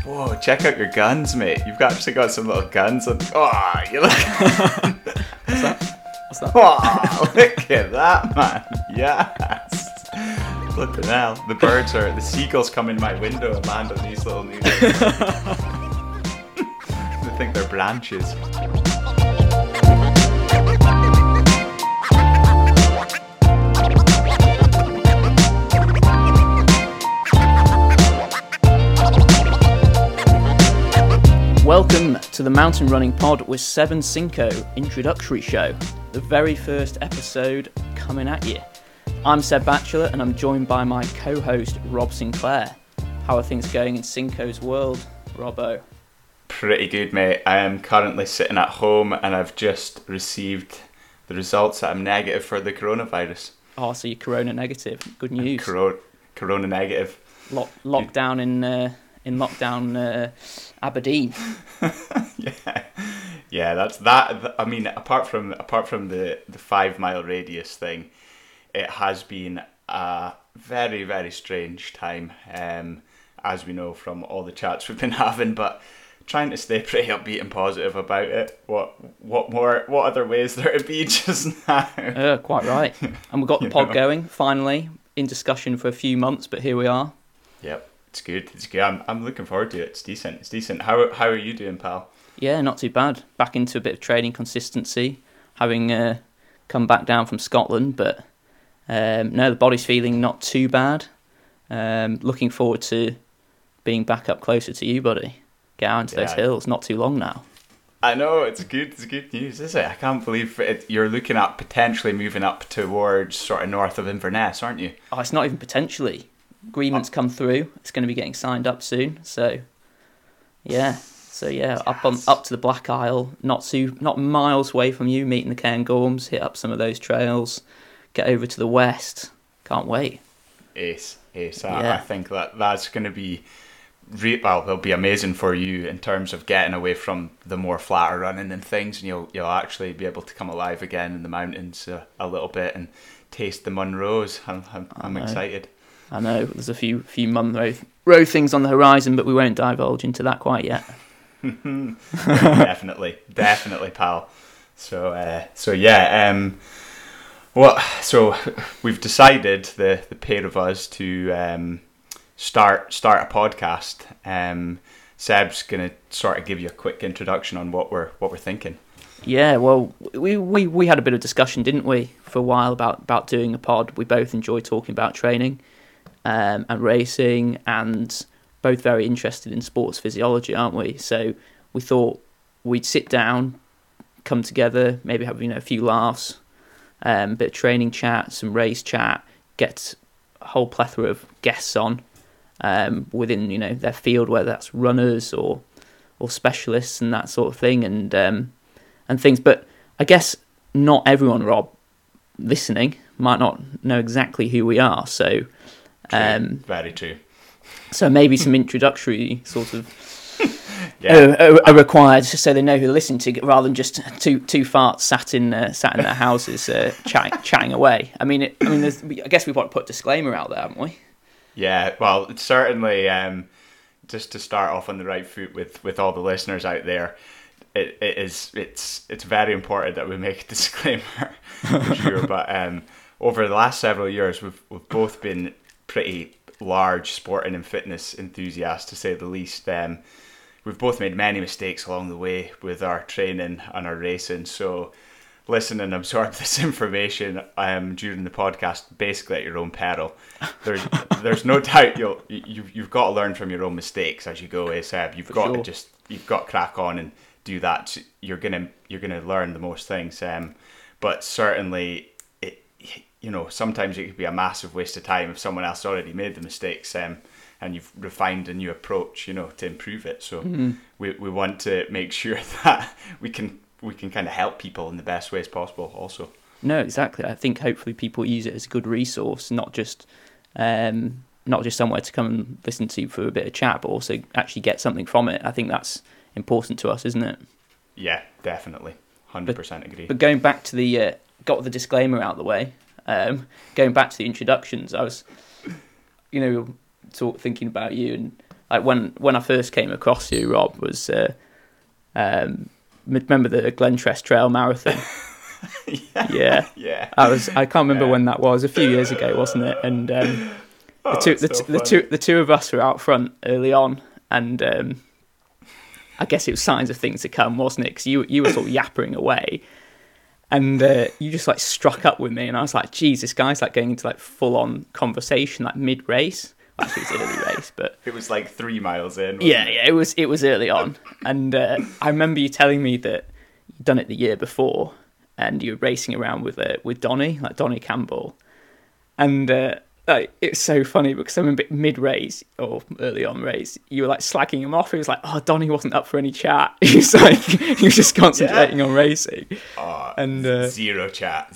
Whoa, check out your guns, mate. You've actually got some little guns. Oh, you look. What's that? Oh, look at that, man. Yes. Flipping hell. The seagulls come in my window and land on these little noodles. They think they're branches. Welcome to the Mountain Running Pod with Seven Cinco introductory show, the very first episode coming at you. I'm Seb Batchelor and I'm joined by my co-host Rob Sinclair. How are things going in Cinco's world, Robbo? Pretty good, mate. I am currently sitting at home and I've just received the results that I'm negative for the coronavirus. Oh, so you're corona negative. Good news. Corona negative. Lockdown in lockdown Aberdeen. yeah, that's that. I mean, apart from the 5 mile radius thing, it has been a very, very strange time, as we know from all the chats we've been having. But trying to stay pretty upbeat and positive about it. What other ways there to be just now? Quite right. And we've got the pod going finally, in discussion for a few months, but here we are. Yep. It's good. I'm looking forward to it. It's decent. How are you doing, pal? Yeah, not too bad. Back into a bit of training consistency, having come back down from Scotland, but no, the body's feeling not too bad. Looking forward to being back up closer to you, buddy. Get out into those hills. Not too long now. I know, it's good news, isn't it? I can't believe it. You're looking at potentially moving up towards sort of north of Inverness, aren't you? Oh, it's not even potentially. Agreements come through. It's going to be getting signed up soon. So Yes. up to the Black Isle, not miles away from you, meeting the Cairngorms, hit up some of those trails, get over to the west. Can't wait. Ace. I think that's going to be it'll be amazing for you in terms of getting away from the more flatter running and things, and you'll actually be able to come alive again in the mountains a little bit and taste the Munros. I'm excited. I know there's a few Munro things on the horizon, but we won't divulge into that quite yet. Definitely, pal. So we've decided, the pair of us, to start a podcast. Seb's gonna sort of give you a quick introduction on what we're thinking. Yeah, well, we had a bit of discussion, didn't we, for a while about doing a pod. We both enjoy talking about training and racing, and both very interested in sports physiology, aren't we? So we thought we'd sit down, come together, maybe have a few laughs, a bit of training chat, some race chat, get a whole plethora of guests on within their field, whether that's runners or specialists and that sort of thing, and things. But I guess not everyone, Rob, listening might not know exactly who we are. So very true. So maybe some introductory sort of are required, just so they know who to listen to, rather than just two farts sat in their houses chatting away. I guess we've got to put a disclaimer out there, haven't we? Yeah, well, it's certainly just to start off on the right foot with all the listeners out there. It's very important that we make a disclaimer for sure. But over the last several years, we've both been pretty large sporting and fitness enthusiasts, to say the least. We've both made many mistakes along the way with our training and our racing. So listen and absorb this information during the podcast, basically at your own peril. There's no doubt you've got to learn from your own mistakes as you go, Seb. You've got to crack on and do that. You're gonna learn the most things. But certainly, sometimes it could be a massive waste of time if someone else already made the mistakes, and you've refined a new approach, to improve it. So we want to make sure that we can kind of help people in the best ways possible also. No, exactly. I think hopefully people use it as a good resource, not just somewhere to come and listen to for a bit of chat, but also actually get something from it. I think that's important to us, isn't it? Yeah, definitely. 100% agree. But going back to got the disclaimer out of the way, going back to the introductions, I was, thinking about you, and like when I first came across you, Rob, was remember the Glentress Trail Marathon? Yeah. I can't remember when that was. A few years ago, wasn't it? And the two of us were out front early on, and I guess it was signs of things to come, wasn't it? Because you were sort of yappering away, and you just like struck up with me, and I was like, "Geez, this guy's like going into like full on conversation, like mid race." Actually, it was early race, but it was like 3 miles in. Yeah, it was early on, and I remember you telling me that you'd done it the year before, and you were racing around with Donny, like Donny Campbell, and it's so funny because I remember mid race or early on race, you were like slagging him off. He was like, "Oh, Donny wasn't up for any chat." He was like, he was just concentrating on racing. And zero chat.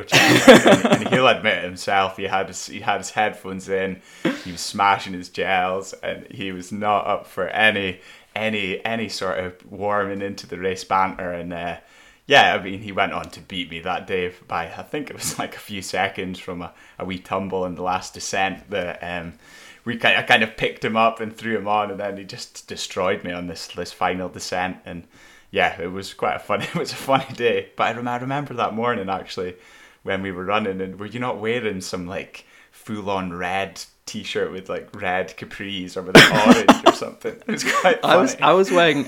And he'll admit himself, he had his headphones in, he was smashing his gels, and he was not up for any sort of warming into the race banter. And I mean, he went on to beat me that day by, I think it was like a few seconds from a wee tumble in the last descent that I kind of picked him up and threw him on, and then he just destroyed me on this final descent. And yeah, it was a funny day. But I remember that morning actually when we were running, and were you not wearing some like full on red t-shirt with like red capris or with like orange or something? It was quite funny. I was wearing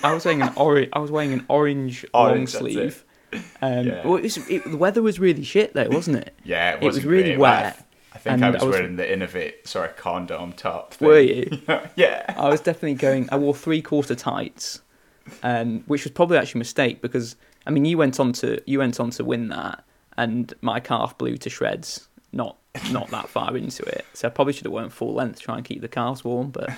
an orange long sleeve. Well, the weather was really shit though, wasn't it? Yeah, it was really wet. I think I was wearing the Innovate sort of condom top thing. Were you? Yeah. I was definitely I wore 3/4 tights, which was probably actually a mistake because I mean you went on to win that, and my calf blew to shreds. Not that far into it, so I probably should have worn full length to try and keep the calves warm. But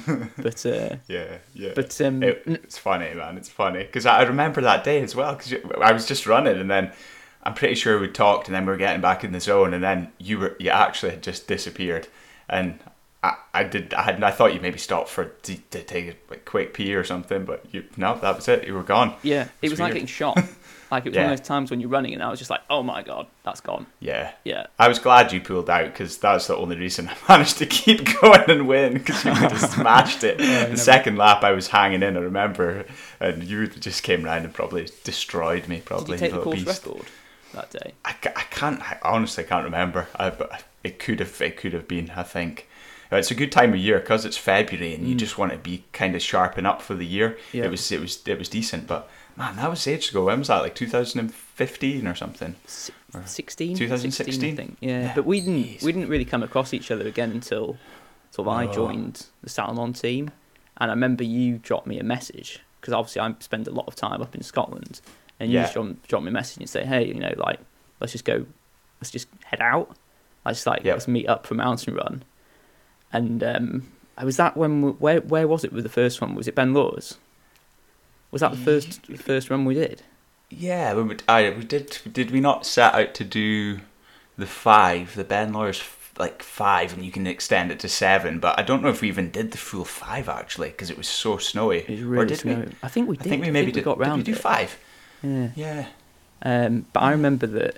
yeah. But it's funny, man. It's funny because I remember that day as well because I was just running, and then I'm pretty sure we talked, and then we were getting back in the zone, and then you actually had just disappeared, and I thought you maybe stopped to take a quick pee or something, but no, that was it. You were gone. Yeah, it was like getting shot. Like, it was one of those times when you're running and I was just like, oh my God, that's gone. Yeah. Yeah. I was glad you pulled out because that was the only reason I managed to keep going and win, because you could have smashed it. The second lap I was hanging in, I remember, and you just came round and probably destroyed me. Probably. Did you take the course record that day? I honestly can't remember. It could have been, I think. It's a good time of year because it's February and you just want to be kind of sharpen up for the year. Yeah. It was decent, but man, that was ages ago. When was that? Like 2015 or something? 16? 2016, I think. Yeah. But we didn't really come across each other again until sort of I joined the Salomon team, and I remember you dropped me a message because obviously I spend a lot of time up in Scotland, and you just drop me a message and say, hey, like let's just head out. Let's meet up for mountain run. And was that where was it with the first one? Was it Ben Lawers? Was that the first run we did? Yeah, we did. Did we not set out to do the Ben Lawers like 5, and you can extend it to 7? But I don't know if we even did the full 5 actually, because it was so snowy. It was really snowy. I think we did. I think we maybe got round. Did we do 5? Yeah. But I remember that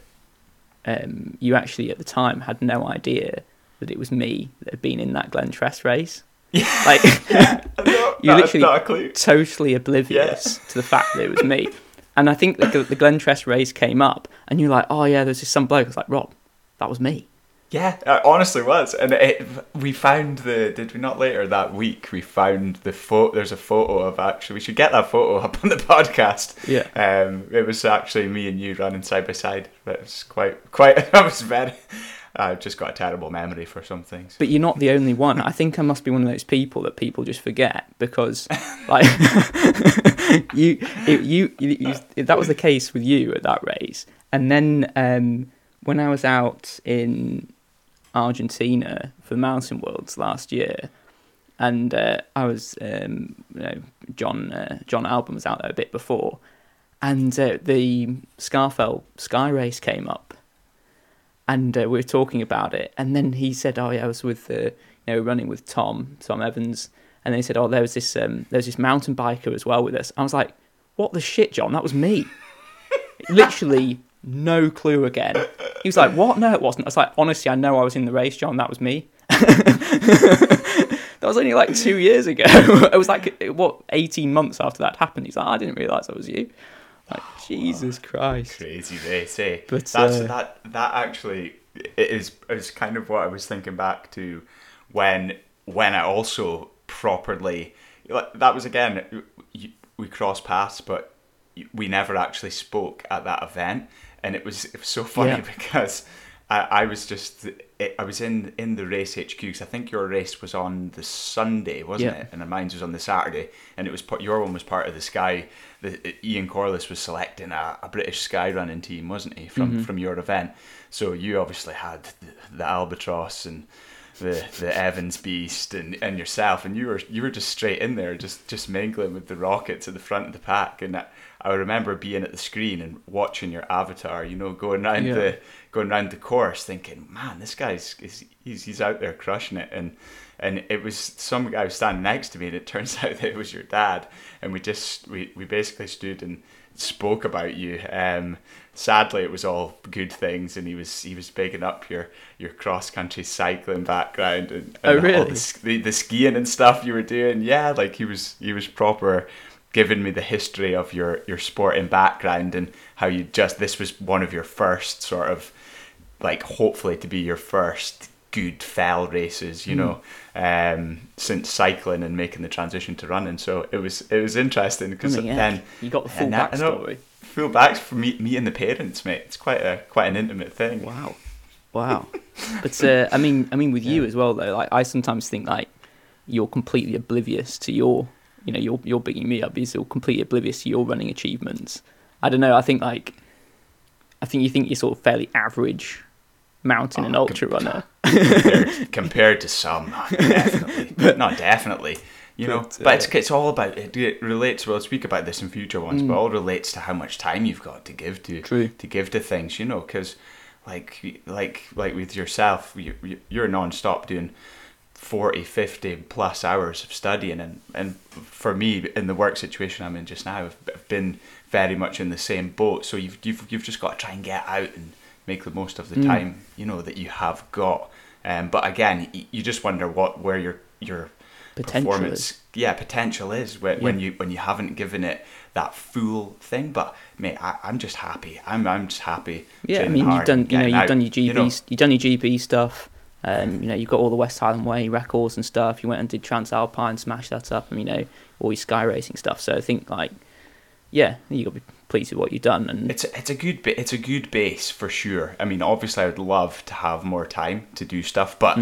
you actually at the time had no idea that it was me that had been in that Glentress race. Yeah. Like, you're literally totally oblivious to the fact that it was me. And I think the Glentress race came up, and you're like, oh yeah, there's this some bloke. I was like, Rob, that was me. Yeah, it honestly was. And we found did we not later that week, we found the photo, there's a photo of we should get that photo up on the podcast. Yeah. It was actually me and you running side by side. It was quite, that was very... I've just got a terrible memory for some things. But you're not the only one. I think I must be one of those people that people just forget, because like you that was the case with you at that race. And then when I was out in Argentina for the Mountain Worlds last year, and I was John Albon was out there a bit before, and the Scafell Sky Race came up. And we were talking about it, and then he said, "Oh yeah, I was with running with Tom Evans," and then he said, "Oh, there was this mountain biker as well with us." I was like, "What the shit, John? That was me." Literally no clue again. He was like, "What? No, it wasn't." I was like, "Honestly, I know I was in the race, John. That was me." was only like 2 years ago. It was like, 18 months after that happened. He's like, I didn't realise that was you. Like, Jesus Christ. Crazy days, eh? But, that actually is kind of what I was thinking back to when I also properly, that was again, we crossed paths, but we never actually spoke at that event. And it was so funny because I was in the race HQ, because I think your race was on the Sunday, wasn't it? And mine was on the Saturday, and it was your one was part of the Sky. Ian Corliss was selecting a British Sky running team, wasn't he, from your event? So you obviously had the Albatross and the Evans Beast and yourself, and you were just straight in there, just mingling with the Rockets at the front of the pack. And I remember being at the screen and watching your avatar, going round the course, thinking, man, this guy's he's out there crushing it. And it was some guy was standing next to me, and it turns out that it was your dad. And we basically stood and spoke about you. Sadly, it was all good things, and he was bigging up your cross country cycling background and really? all the skiing and stuff you were doing. Yeah, like he was proper giving me the history of your sporting background, and how this was one of your first sort of, like, hopefully to be your first good fell races, since cycling and making the transition to running. So it was interesting, because then you got the full backstory. Full backs for meeting the parents, mate. It's quite an intimate thing. Wow. But I mean, with you as well, though. Like, I sometimes think like you're completely oblivious to your, you're bigging me up. You're completely oblivious to your running achievements. I don't know. I think you think you're sort of fairly average mountain and ultra runner compared to some. Definitely. But it's all about it relates. We'll speak about this in future ones, but it all relates to how much time you've got to give to things. Because like with yourself, you're non-stop doing 40, 50 plus hours of studying, and for me, in the work situation I'm in just now, I've been very much in the same boat. So you've just got to try and get out and make the most of the time that you have got. But again, you just wonder where your potential is when you haven't given it that full thing. But mate, I'm just happy. I'm just happy. Yeah, I mean, you've done your GB, you've done your GB stuff. You've got all the West Highland Way records and stuff. You went and did Transalpine, smashed that up, and all your sky racing stuff. So I think you got to be pleased with what you've done. And it's a good base for sure. I mean, obviously, I would love to have more time to do stuff, but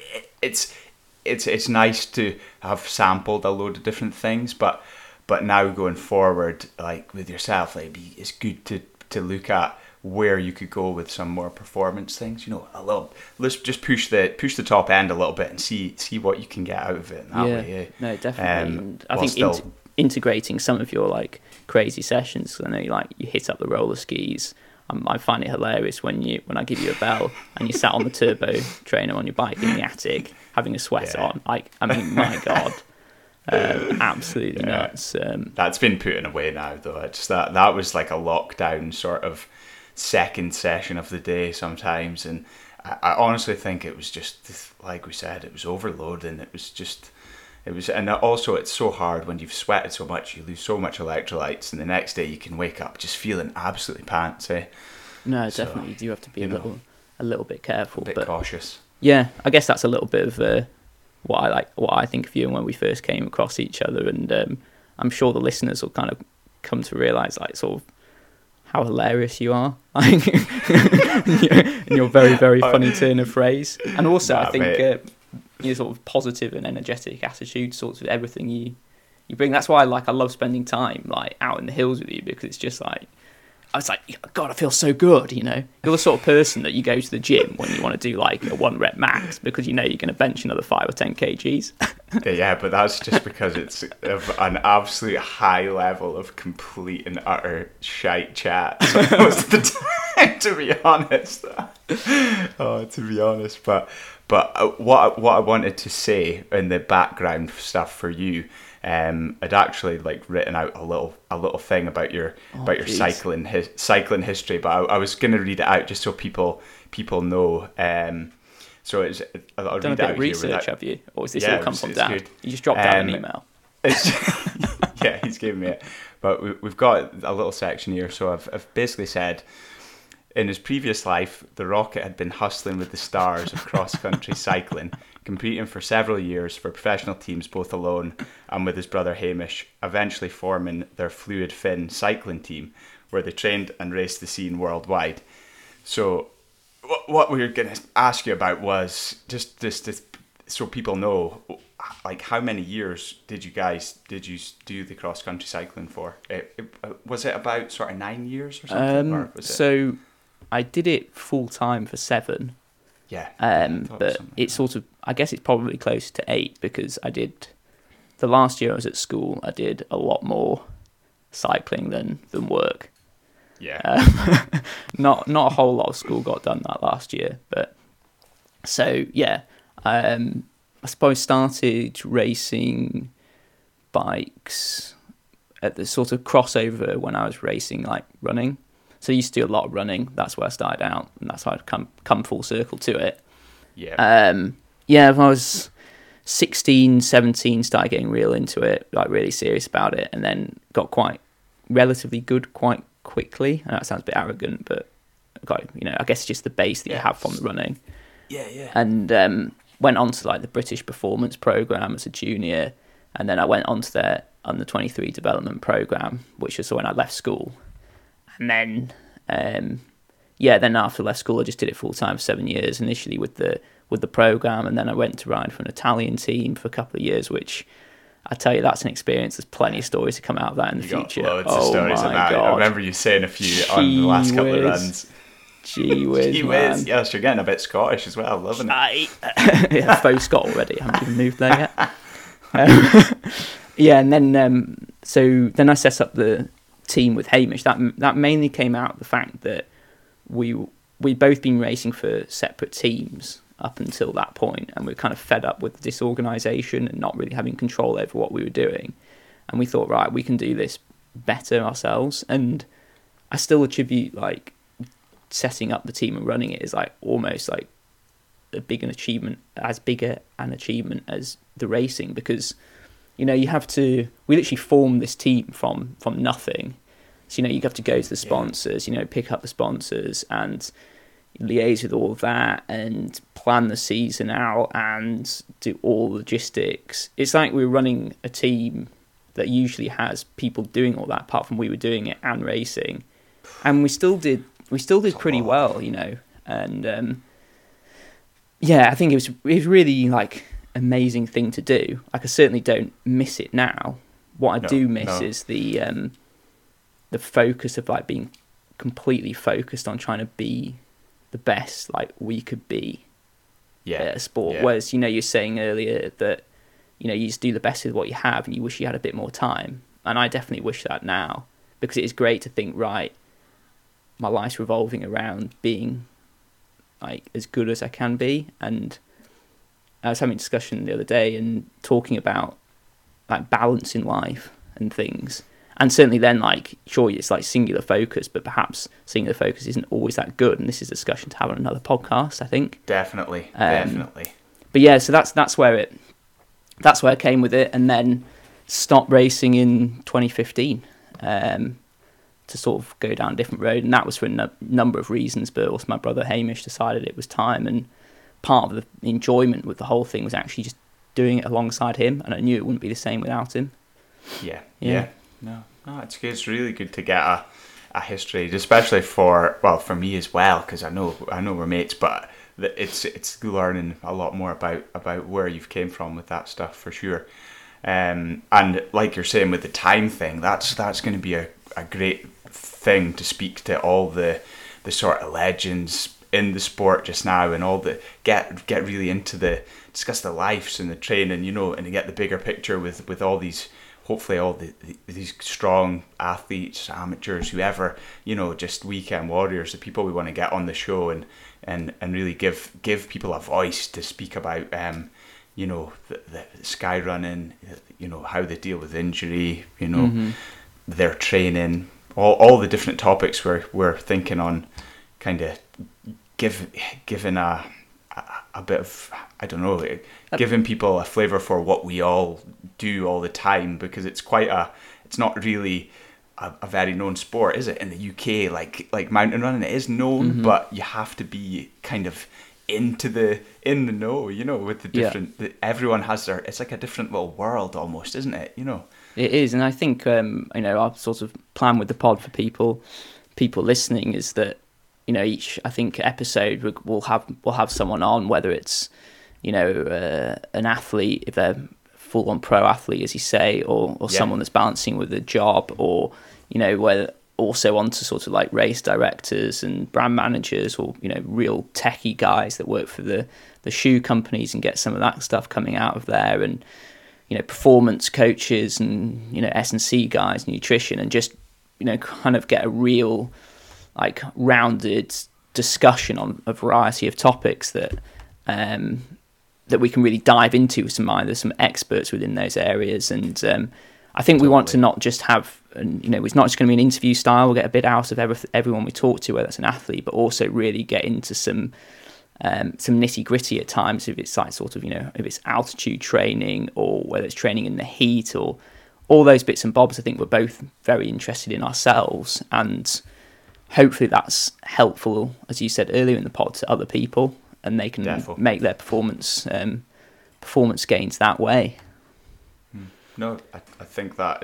it's nice to have sampled a load of different things. But now going forward, like with yourself, it's good to look at where you could go with some more performance things. Let's just push the top end a little bit and see what you can get out of it. That way, no, definitely. And I think integrating some of your crazy sessions. I know you hit up the roller skis. I find it hilarious when I give you a bell and you sat on the turbo trainer on your bike in the attic having a sweat on. My God. Absolutely nuts. That's been put away now, though. It's that was like a lockdown sort of second session of the day sometimes, and I honestly think it was just, like we said, it was overloading. And also it's so hard when you've sweated so much, you lose so much electrolytes, and the next day you can wake up just feeling absolutely pants, eh? No, definitely. You do have to be a little bit careful, a bit cautious. Yeah, I guess that's a little bit of what I think of you and when we first came across each other, and I'm sure the listeners will kind of come to realise sort of how hilarious you are, and your very, very funny turn of phrase, and also I think your sort of positive and energetic attitude, sorts of everything you bring. That's why I love spending time out in the hills with you, because it's just I was God, I feel so good. You're the sort of person that you go to the gym when you want to do a 1 rep max, because you're going to bench another 5 or 10 kgs. Yeah, but that's just because it's of an absolute high level of complete and utter shite chat most of the time, to be honest. But what I wanted to say in the background stuff for you, I'd actually written out a little thing about your cycling history, but I was going to read it out just so people know. So it's I'll Done a read bit out of here research, without, have you? Or is this Yeah, all come from it's Dad? good. You just dropped out an Um, email. It's, yeah, he's given me it. But we've got a little section here. So I've basically said, in his previous life, the Rocket had been hustling with the stars of cross-country cycling, competing for several years for professional teams, both alone and with his brother Hamish, eventually forming their Fluid Fin cycling team, where they trained and raced the scene worldwide. So what we were going to ask you about was just this, so people know, like, how many years did you do the cross country cycling for? Was it about sort of 9 years or something? Or was it? So I did it full time for 7. Yeah. I thought it was But something it's like sort of, I guess it's probably close to 8 because I did, the last year I was at school, I did a lot more cycling than work. that. Yeah. Not a whole lot of school got done that last year, but so yeah, I suppose started racing bikes at the sort of crossover when I was racing like running. So I used to do a lot of running. That's where I started out, and that's how I'd come full circle to it. Yeah. Yeah, if I was 16, 17, started getting real into it, like really serious about it, and then got quite relatively good quite quickly. And that sounds a bit arrogant, but I guess it's just the base that you have from the running. Yeah. And went on to like the British Performance Programme as a junior, and then I went on to their under 23 development programme, which was when I left school. And then then after I left school, I just did it full time for 7 years. Initially with the programme, and then I went to ride for an Italian team for a couple of years, which I tell you, that's an experience. There's plenty of stories to come out of that in the future. Got loads of stories about it. I remember you saying a few on the last couple of runs. Gee whiz, man. Yes, you're getting a bit Scottish as well, loving it. Yeah, faux Scot already. I haven't even moved there yet. Yeah, and then so then I set up the team with Hamish. That mainly came out of the fact that we'd both been racing for separate teams up until that point, and we were kind of fed up with disorganisation and not really having control over what we were doing. And we thought, right, we can do this better ourselves. And I still attribute like setting up the team and running it is like almost like as big an achievement as the racing, because you we literally formed this team from nothing. So you have to go to the sponsors, pick up the sponsors and liaise with all of that and plan the season out and do all the logistics. It's like we were running a team that usually has people doing all that, apart from we were doing it and racing, and we still did pretty well, and I think it was really like amazing thing to do. Like, I certainly don't miss it now. What I do miss is the focus of like being completely focused on trying to be the best like we could be at a sport. Whereas you're saying earlier that you just do the best with what you have and you wish you had a bit more time, and I definitely wish that now, because it is great to think, right, my life's revolving around being like as good as I can be. And I was having a discussion the other day and talking about like balance in life and things. And certainly then, like, sure, it's like singular focus, but perhaps singular focus isn't always that good. And this is a discussion to have on another podcast, I think. Definitely. But yeah, so that's where it came with it, and then stopped racing in 2015 to sort of go down a different road. And that was for a number of reasons, but also my brother Hamish decided it was time. And part of the enjoyment with the whole thing was actually just doing it alongside him, and I knew it wouldn't be the same without him. Yeah. No, it's good. It's really good to get a history, especially for me as well, because I know we're mates, but it's learning a lot more about where you've came from with that stuff for sure. And like you're saying with the time thing, that's going to be a great thing to speak to all the sort of legends in the sport just now, and all the get really into discuss the lives and the training, and to get the bigger picture with all these. Hopefully all these strong athletes, amateurs, whoever, just weekend warriors, the people we want to get on the show and really give people a voice to speak about, the sky running, how they deal with injury, their training, all the different topics we're thinking on, kind of giving a a bit of, I don't know, giving people a flavour for what we all do all the time, because it's not really a very known sport, is it? In the UK, like mountain running, it is known, but you have to be kind of in the know, with the different. Everyone has it's like a different little world almost, isn't it? It is, and I think our sort of plan with the pod for people listening is that each, I think, episode we'll have someone on, whether it's an athlete, if they're full on pro athlete, as you say, or someone that's balancing with a job, or whether also onto sort of like race directors and brand managers, or real techie guys that work for the shoe companies and get some of that stuff coming out of there, and performance coaches and S&C guys, nutrition, and just kind of get a real like rounded discussion on a variety of topics that we can really dive into with some experts within those areas. And I think we want to not just have, it's not just going to be an interview style. We'll get a bit out of everyone we talk to, whether it's an athlete, but also really get into some nitty gritty at times, if it's like sort of, if it's altitude training, or whether it's training in the heat, or all those bits and bobs. I think we're both very interested in ourselves, and hopefully that's helpful, as you said earlier in the pod, to other people, and they can make their performance gains that way. No, I think that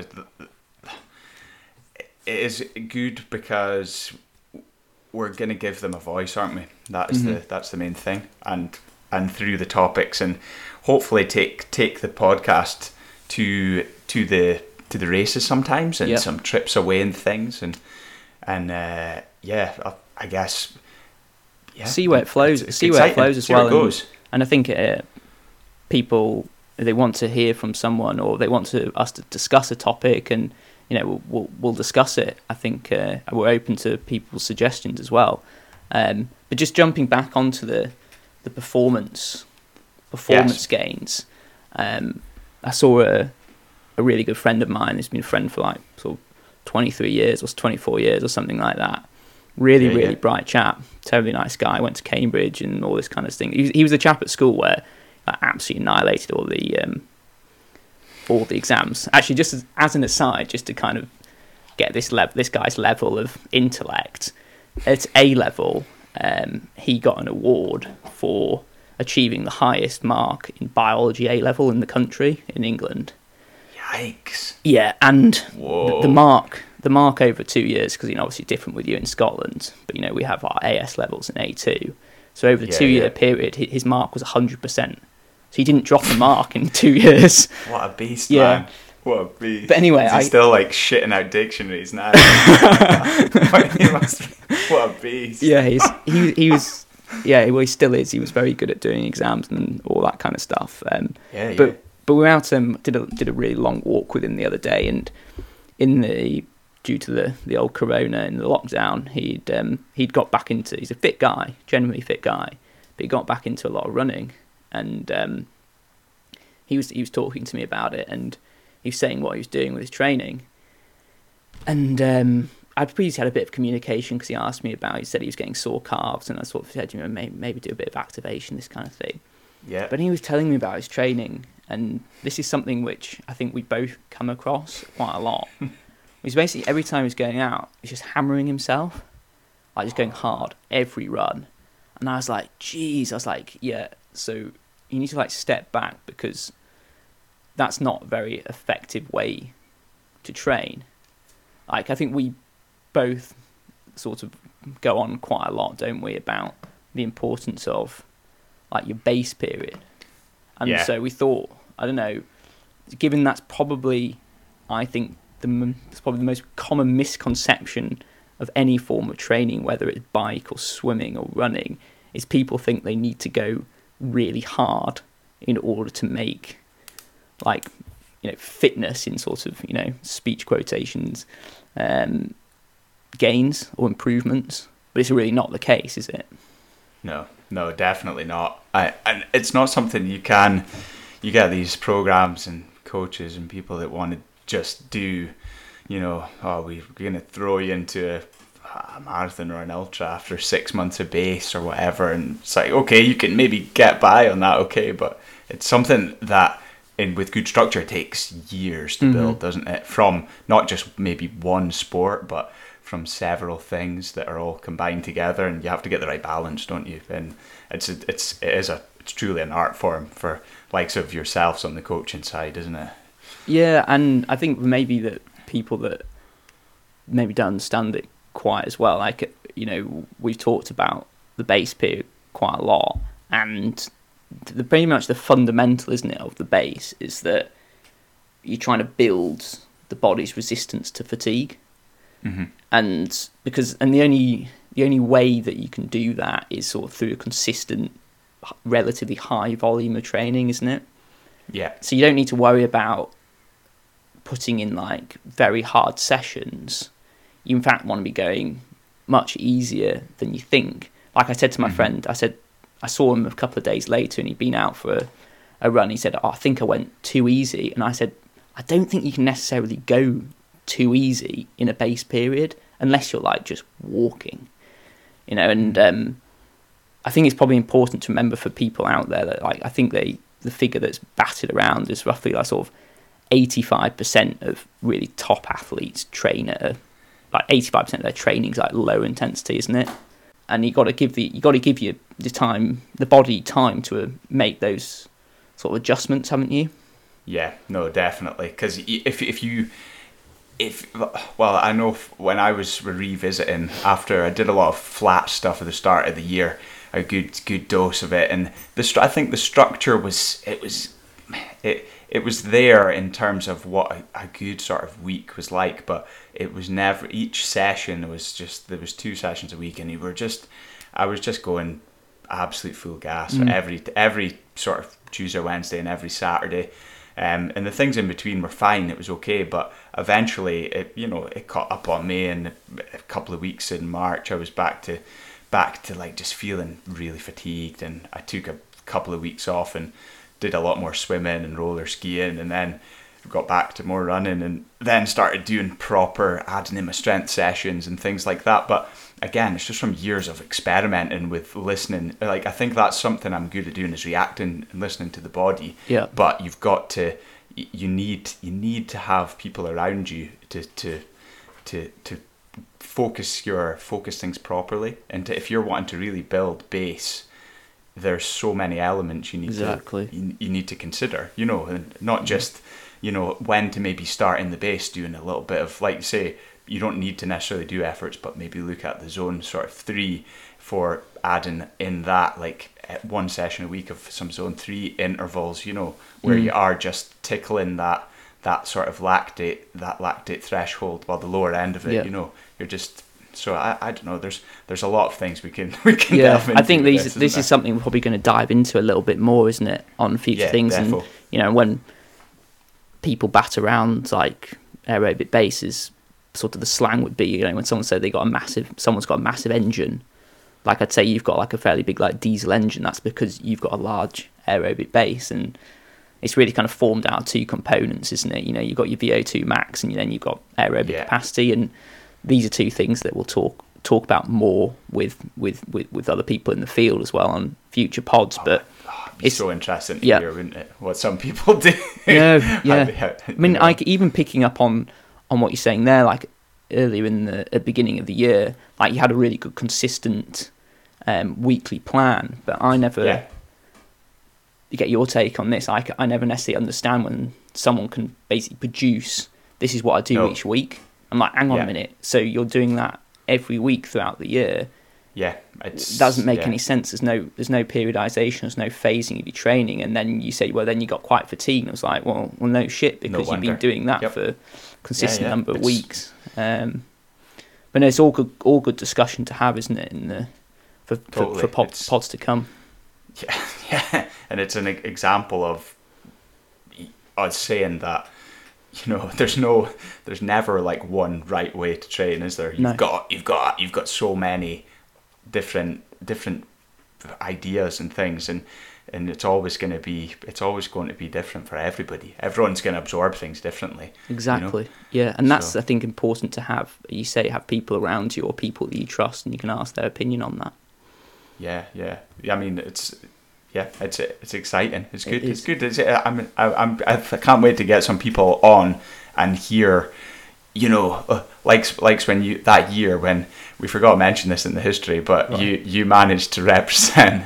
it is good, because we're going to give them a voice, aren't we? That's the main thing, and through the topics, and hopefully take the podcast to the races sometimes, and some trips away and things, and I guess see where it flows. Where it flows as well. Goes. And I think people, they want to hear from someone, or they want us to discuss a topic, and we'll discuss it. I think we're open to people's suggestions as well. But just jumping back onto the performance gains, I saw a really good friend of mine who's been a friend for like sort of 23 years or 24 years or something like that. Really bright chap, totally nice guy, went to Cambridge and all this kind of thing. He was the chap at school where I absolutely annihilated all the exams. Actually, just as an aside, just to kind of get this guy's level of intellect, at A level, he got an award for achieving the highest mark in biology A level in the country, in England. Yikes! Yeah, and the mark over 2 years, because obviously different with you in Scotland, but we have our AS levels in A2. So over the 2 year period, his mark was 100%. So he didn't drop a mark in 2 years. What a beast, man! What a beast! But anyway, he's still like shitting out dictionaries now. What a beast! Yeah, he was. Yeah, well, he still is. He was very good at doing exams and all that kind of stuff. But we were out did a really long walk with him the other day, and due to the old corona and the lockdown, he'd got back into. He's a fit guy, genuinely fit guy, but he got back into a lot of running, and he was talking to me about it, and he was saying what he was doing with his training, and I'd previously had a bit of communication, because he said he was getting sore calves, and I sort of said, maybe do a bit of activation, this kind of thing. Yeah. But he was telling me about his training, and this is something which I think we both come across quite a lot. He's basically, every time he's going out, he's just hammering himself, like just going hard every run. And I was like, geez, yeah, so you need to like step back, because that's not a very effective way to train. Like, I think we both sort of go on quite a lot, don't we, about the importance of like your base period. And so we thought, I don't know, given that's probably, I think, it's probably the most common misconception of any form of training, whether it's bike or swimming or running, is people think they need to go really hard in order to make, like, fitness in sort of, speech quotations, gains or improvements. But it's really not the case, is it? No, definitely not. And it's not something you get these programs and coaches and people that want to just do, we're going to throw you into a marathon or an ultra after 6 months of base or whatever, and it's like, okay, you can maybe get by on that, okay, but it's something that with good structure takes years to build, doesn't it? From not just maybe one sport, but from several things that are all combined together, and you have to get the right balance, don't you? And it's truly an art form for likes of yourselves on the coaching side, isn't it? Yeah, and I think maybe that people that maybe don't understand it quite as well, like, you know, we've talked about the base period quite a lot, and pretty much the fundamental, isn't it, of the base is that you're trying to build the body's resistance to fatigue. And the only way that you can do that is sort of through a consistent, relatively high volume of training, isn't it? Yeah. So you don't need to worry about putting in like very hard sessions. You in fact want to be going much easier than you think. Like I said to my friend, I saw him a couple of days later and he'd been out for a run. He said, I think I went too easy. And I said, I don't think you can necessarily go too easy in a base period unless you're like just walking, you know. And I think it's probably important to remember for people out there that, like, I think the figure that's batted around is roughly like sort of 85% of really top athletes train at like 85% of their training's like low intensity, isn't it? And you got to give the body time to make those sort of adjustments, haven't you? Yeah, no, definitely. Because I know when I was revisiting after I did a lot of flat stuff at the start of the year, a good dose of it, and I think the structure was there in terms of what a good sort of week was like, but it was never, each session was just, there was 2 sessions a week, and I was just going absolute full gas every sort of Tuesday, Wednesday, and every Saturday. And the things in between were fine, it was okay, but eventually it caught up on me, and a couple of weeks in March I was back to like just feeling really fatigued, and I took a couple of weeks off and did a lot more swimming and roller skiing, and then got back to more running, and then started doing proper adding in my strength sessions and things like that. But again, it's just from years of experimenting with listening. Like, I think that's something I'm good at doing, is reacting and listening to the body. Yeah. But you need to have people around you to focus things properly. And if you're wanting to really build base, there's so many elements you need to consider, you know, and not just, you know, when to maybe start in the base, doing a little bit of, like you say, you don't need to necessarily do efforts, but maybe look at the zone sort of 3 for adding in that, like 1 session a week of some zone 3 intervals, you know, where you are just tickling that sort of lactate threshold, while the lower end of it, you know, you're just. So I don't know. There's a lot of things we can delve into. I think this is something we're probably going to dive into a little bit more, isn't it, on future things? Defo. And you know, when people bat around like aerobic bases, sort of the slang would be, you know, when someone said someone's got a massive engine, like I'd say you've got like a fairly big like diesel engine. That's because you've got a large aerobic base, and it's really kind of formed out of 2 components, isn't it? You know, you've got your VO2 max, and then you've got aerobic capacity, and these are 2 things that we'll talk about more with other people in the field as well on future pods. But it's so interesting to hear, wouldn't it, what some people do? I mean, like, even picking up on what you're saying there, like earlier at the beginning of the year, like you had a really good consistent weekly plan, but I never get your take on this. I never necessarily understand when someone can basically produce, this is what I do each week. I'm like, hang on a minute. So you're doing that every week throughout the year? Yeah, it doesn't make any sense. There's no periodization. There's no phasing of your training. And then you say, well, then you got quite fatigued. And I was like, well, no shit, because you've been doing that for a consistent number of weeks. But no, it's all good discussion to have, isn't it? For pods to come. Yeah, and it's an example of us saying that, you know, there's never like one right way to train, is there? You've got so many different ideas and things, and and it's always going to be different for everybody. Everyone's going to absorb things differently. Exactly. Yeah, and that's I think important to have. You say have people around you or people that you trust, and you can ask their opinion on that. Yeah. I mean, it's exciting. It's good. It's good. I can't wait to get some people on and hear. Like when that year when we forgot to mention this in the history, but right. you managed to represent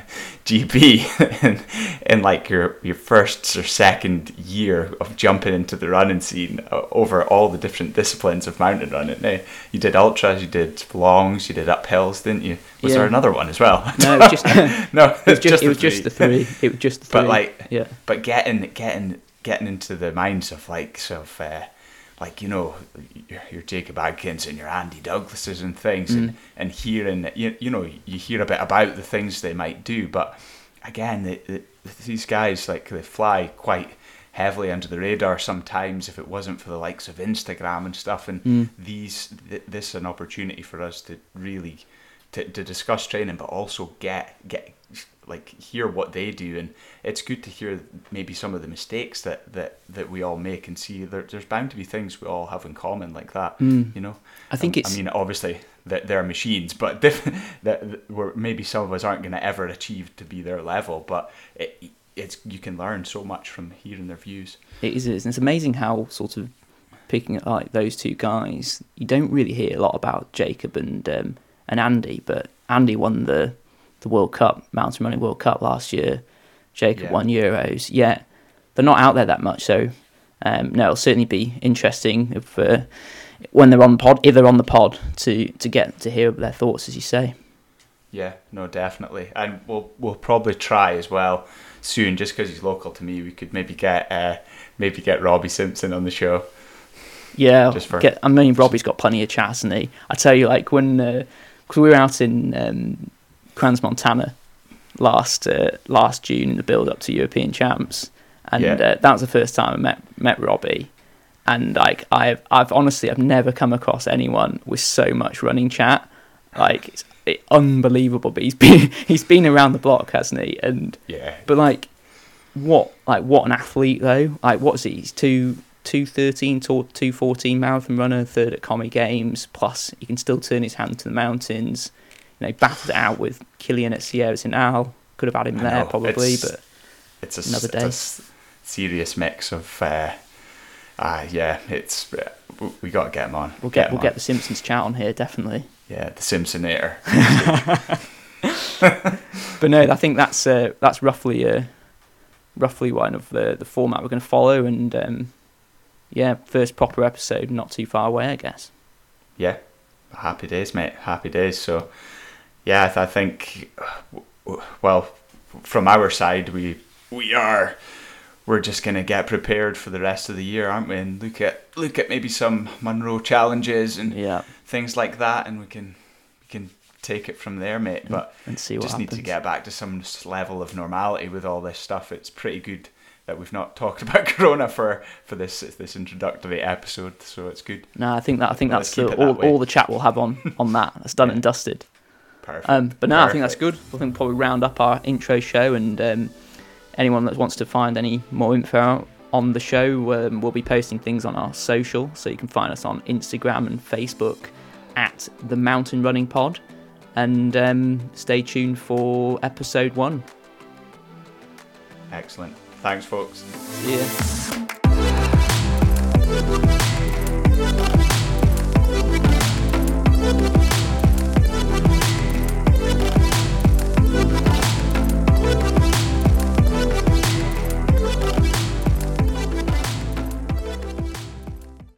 GB in like your first or second year of jumping into the running scene over all the different disciplines of mountain running. Now, you did ultras, you did longs, you did uphills, didn't you? Was there another one as well? No, it was just it was just the three. It was just the three. But getting into the minds of your Jacob Adkins and your Andy Douglases and things, and hearing you hear a bit about the things they might do, but again, these guys they fly quite heavily under the radar sometimes if it wasn't for the likes of Instagram and stuff, and this is an opportunity for us to really to discuss training, but also get hear what they do, and it's good to hear maybe some of the mistakes that we all make, and see there's bound to be things we all have in common like that. I think I mean, obviously that they're machines, but that maybe some of us aren't going to ever achieve to be their level, but it's you can learn so much from hearing their views. It is, and it's amazing how sort of picking at like those two guys, you don't really hear a lot about Jacob and Andy, but Andy won the World Cup, Mountain Running World Cup last year. Jacob won Euros. Yeah, they're not out there that much, so it'll certainly be interesting if when they're on the pod, if they're on the pod, to get to hear their thoughts, as you say. Yeah, no, definitely, and we'll probably try as well soon, just because he's local to me. We could maybe get Robbie Simpson on the show. Yeah, Robbie's got plenty of chat, hasn't he? I tell you, like when cause we were out in Crans Montana last June in the build up to European Champs, and that was the first time I met Robbie, and like I've honestly never come across anyone with so much running chat. Like it's unbelievable, but he's been around the block, hasn't he? And but what an athlete though. Like what's he? He's 213 to 214 marathon runner, third at Commie Games, plus he can still turn his hand to the mountains. Battled it out with Killian at Sierra Zinal. Could have had him there probably, but it's another day. It's a serious mix of we got to get him on. We'll get the Simpsons chat on here, definitely. Yeah, the Simpsonator. But no, I think that's roughly one of the format we're going to follow, and first proper episode, not too far away, I guess. Yeah, happy days, mate. Happy days. So, yeah, I think, well, from our side, we're just going to get prepared for the rest of the year, aren't we? And look at maybe some Munro challenges and things like that, and we can take it from there, mate. But and see what just happens. Need to get back to some level of normality with all this stuff. It's pretty good that we've not talked about Corona for this introductory episode, so it's good. No, I think that's all the chat we'll have on that. That's done and dusted. Perfect. But no, I think that's good. I think we'll probably round up our intro show, and anyone that wants to find any more info on the show, we'll be posting things on our social, so you can find us on Instagram and Facebook at The Mountain Running Pod, and stay tuned for episode 1. Excellent. Thanks, folks. See ya.